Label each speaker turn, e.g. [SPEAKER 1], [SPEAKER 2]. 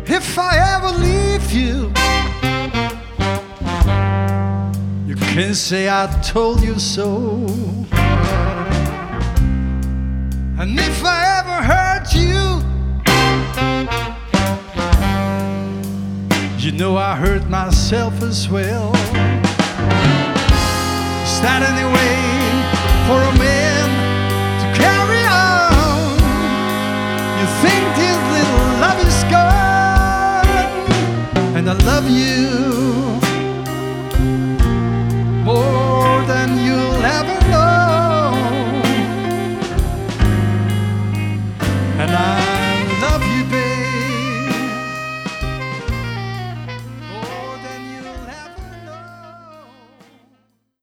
[SPEAKER 1] If I ever leave you, you can say I told you so. And if I ever hurt you, you know I hurt myself as well. Is that any way for a man to carry on? You think this little love is gone, and I love you